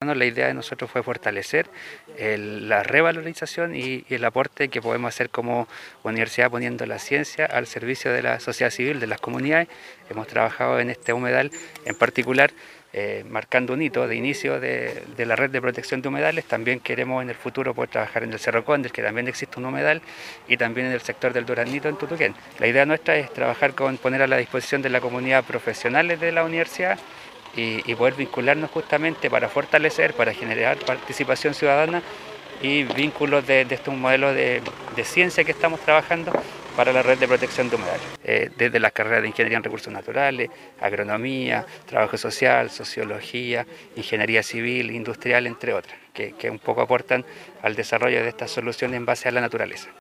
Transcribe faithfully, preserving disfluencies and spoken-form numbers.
hermanos, la idea de nosotros fue fortalecer el- la revalorización y, y el aporte que podemos hacer como universidad poniendo la ciencia al servicio de la sociedad civil, de las comunidades. Hemos trabajado en este humedal en particular, eh, marcando un hito de inicio de, de la red de protección de humedales. También queremos en el futuro poder trabajar en el Cerro Cóndor, que también existe un humedal, y también en el sector del Duraznito en Tutuquén. La idea nuestra es trabajar con poner a la disposición de la comunidad profesionales de la universidad y, y poder vincularnos justamente para fortalecer, para generar participación ciudadana y vínculos de, de estos modelos de, de ciencia que estamos trabajando para la red de protección de humedales, eh, desde las carreras de ingeniería en recursos naturales, agronomía, trabajo social, sociología, ingeniería civil, industrial, entre otras, que, que un poco aportan al desarrollo de estas soluciones en base a la naturaleza.